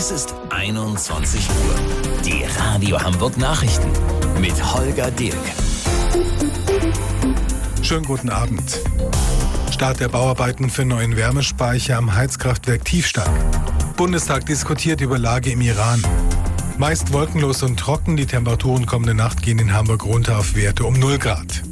Es ist 21 Uhr. Die Radio Hamburg Nachrichten mit Holger Dilk. Schönen guten Abend. Start der Bauarbeiten für neuen Wärmespeicher am Heizkraftwerk Tiefstack. Bundestag diskutiert über Lage im Iran. Meist wolkenlos und trocken, die Temperaturen kommende Nacht gehen in Hamburg runter auf Werte um 0 Grad.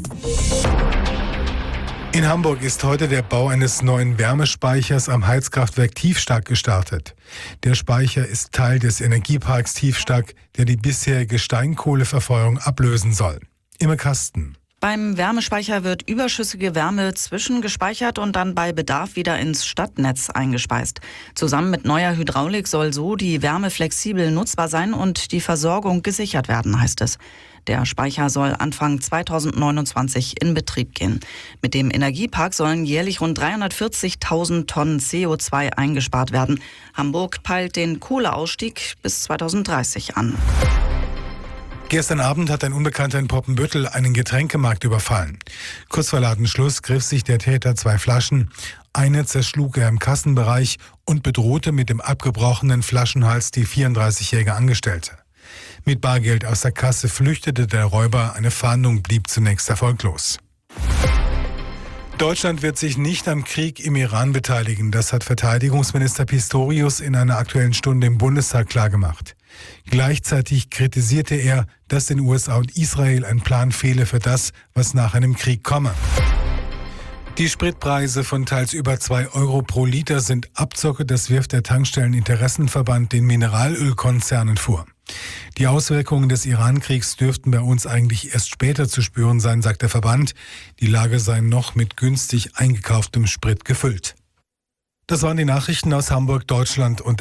In Hamburg ist heute der Bau eines neuen Wärmespeichers am Heizkraftwerk Tiefstack gestartet. Der Speicher ist Teil des Energieparks Tiefstack, der die bisherige Steinkohleverfeuerung ablösen soll. Imme Kasten. Beim Wärmespeicher wird überschüssige Wärme zwischengespeichert und dann bei Bedarf wieder ins Stadtnetz eingespeist. Zusammen mit neuer Hydraulik soll so die Wärme flexibel nutzbar sein und die Versorgung gesichert werden, heißt es. Der Speicher soll Anfang 2029 in Betrieb gehen. Mit dem Energiepark sollen jährlich rund 340.000 Tonnen CO2 eingespart werden. Hamburg peilt den Kohleausstieg bis 2030 an. Gestern Abend hat ein Unbekannter in Poppenbüttel einen Getränkemarkt überfallen. Kurz vor Ladenschluss griff sich der Täter 2 Flaschen. Eine zerschlug er im Kassenbereich und bedrohte mit dem abgebrochenen Flaschenhals die 34-jährige Angestellte. Mit Bargeld aus der Kasse flüchtete der Räuber. Eine Fahndung blieb zunächst erfolglos. Deutschland wird sich nicht am Krieg im Iran beteiligen. Das hat Verteidigungsminister Pistorius in einer Aktuellen Stunde im Bundestag klargemacht. Gleichzeitig kritisierte er, dass den USA und Israel ein Plan fehle für das, was nach einem Krieg komme. Die Spritpreise von teils über 2 Euro pro Liter sind Abzocke, das wirft der Tankstelleninteressenverband den Mineralölkonzernen vor. Die Auswirkungen des Iran-Kriegs dürften bei uns eigentlich erst später zu spüren sein, sagt der Verband. Die Lager seien noch mit günstig eingekauftem Sprit gefüllt. Das waren die Nachrichten aus Hamburg, Deutschland und